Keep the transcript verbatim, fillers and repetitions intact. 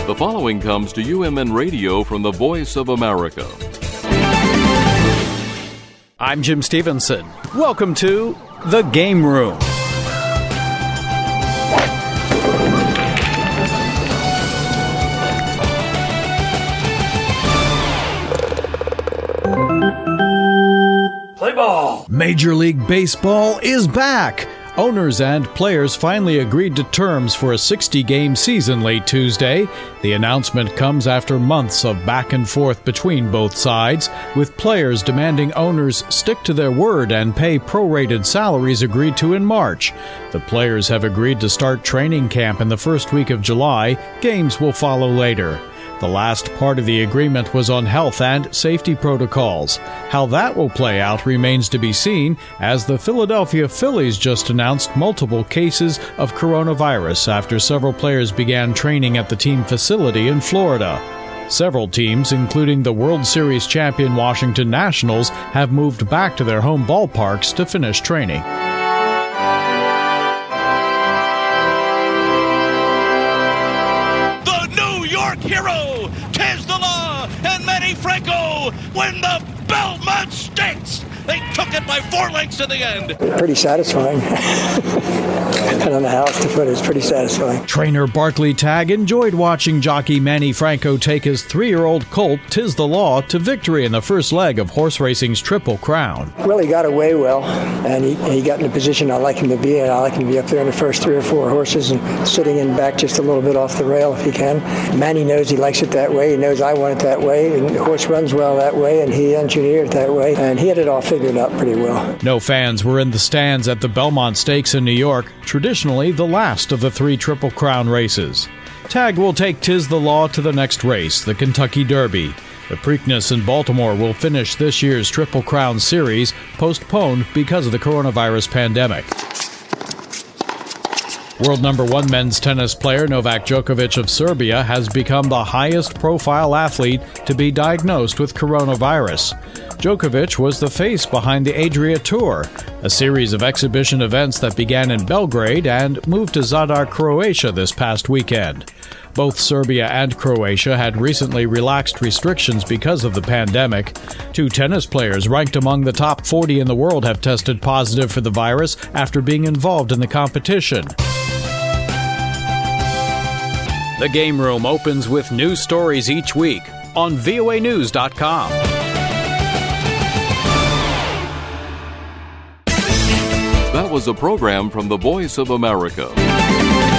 The following comes to U M N Radio from the Voice of America. I'm Jim Stevenson. Welcome to The Game Room. Play ball! Major League Baseball is back! Owners and players finally agreed to terms for a sixty-game season late Tuesday. The announcement comes after months of back and forth between both sides, with players demanding owners stick to their word and pay prorated salaries agreed to in March. The players have agreed to start training camp in the first week of July. Games will follow later. The last part of the agreement was on health and safety protocols. How that will play out remains to be seen, as the Philadelphia Phillies just announced multiple cases of coronavirus after several players began training at the team facility in Florida. Several teams, including the World Series champion Washington Nationals, have moved back to their home ballparks to finish training. Hero, tis the law, and Manny Franco win the Belmont Stakes. They took it by four lengths in the end. Pretty satisfying. I don't know how else to put it. It's pretty satisfying. Trainer Barkley Tagg enjoyed watching jockey Manny Franco take his three-year-old colt, Tis the Law, to victory in the first leg of horse racing's Triple Crown. Well, he got away well, and he, he got in a position I like him to be in. I like him to be up there in the first three or four horses and sitting in back just a little bit off the rail if he can. Manny knows he likes it that way. He knows I want it that way, and the horse runs well that way, and he engineered it that way, and he had it all figured out pretty well. No fans were in the stands at the Belmont Stakes in New York, traditionally the last of the three Triple Crown races. Tagg will take Tis the Law to the next race, the Kentucky Derby. The Preakness in Baltimore will finish this year's Triple Crown series, postponed because of the coronavirus pandemic. World number one men's tennis player Novak Djokovic of Serbia has become the highest-profile athlete to be diagnosed with coronavirus. Djokovic was the face behind the Adria Tour, a series of exhibition events that began in Belgrade and moved to Zadar, Croatia this past weekend. Both Serbia and Croatia had recently relaxed restrictions because of the pandemic. Two tennis players ranked among the top forty in the world have tested positive for the virus after being involved in the competition. The Game Room opens with news stories each week on V O A news dot com. That was a program from the Voice of America.